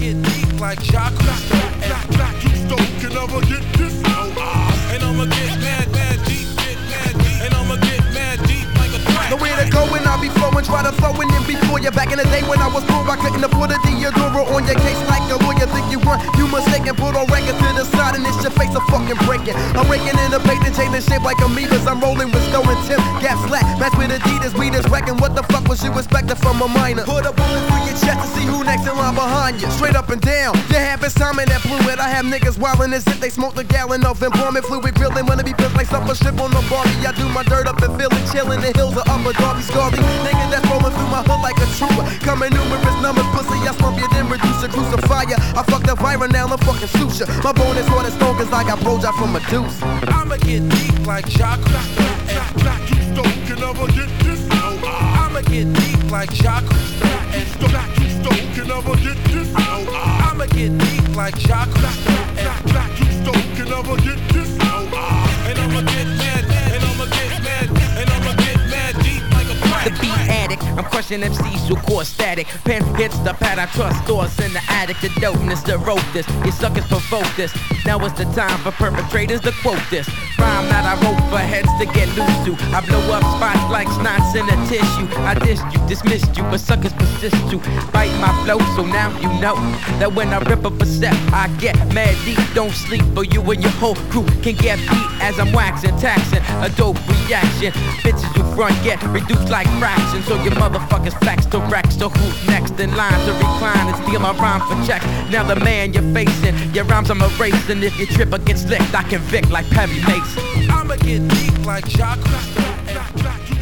get deep like Jacques Cousteau. Cousteau can never get this. And I'ma get mad deep, and I'ma get mad deep like a track. Nowhere to go when I be flowing, try to flow in before you. Back in the day when I was poor, I couldn't afford a Deodora on your case like a lawyer. Think you want, you mistaken. Put on record to the side and it's your face a fucking breaking. I'm raking in the paint and changing shape like amoebas. I'm rolling with Stowe and Tim, Gap Slack, match with Adidas, we just wrecking. What the fuck was you expecting from a minor? Put a bullet through your chest to see who next in line behind you. Straight up and down, you have it's time in that fluid. I have niggas wildin' as if they smoked a gallon of employment fluid. Grilling wanna be pissed like supper strip on the Barbie. I do my dirt up and feel it, chillin' the hills of Upper Darby Scarby. Nigga that's rolling through my hood like a trooper. Coming numerous numbers, pussy, I slump you then reduce a crucify ya. I fucked up viral, now I'm fucking suture. My bone is hard as stone cause I got blowjob from Medusa. I'ma get deep like Jacques Cousteau. Cousteau can never get this. I'ma get deep like Jacques Cousteau. Cousteau can never get this. I'ma get deep like Jacques Cousteau. Cousteau can never get this. And I'ma get mad, and I'ma get mad, and I'ma get mad deep like a The crack. beat addict, I'm crushing MCs who cause static. Pen hits the pad, I trust stores in the attic. The dopeness that wrote this, you suckers provoke this. Now it's the time for perpetrators to quote this. Rhyme that I wrote for heads to get loose to. I blow up spots like snots in a tissue. I dissed you, dismissed you, but suckers persist to bite my flow. So now you know that when I rip up a step, I get mad deep. Don't sleep, or you and your whole crew can get beat as I'm waxing, taxing. A dope reaction. Bitches who front get reduced like fractions. So your motherfuckers flex to wreck. So who's next in line to recline and steal my rhyme for checks? Now the man you're facing, your rhymes I'm erasing. If you trip or get slicked, I convict like Perry Mason. I'ma get deep like Jacques Cousteau.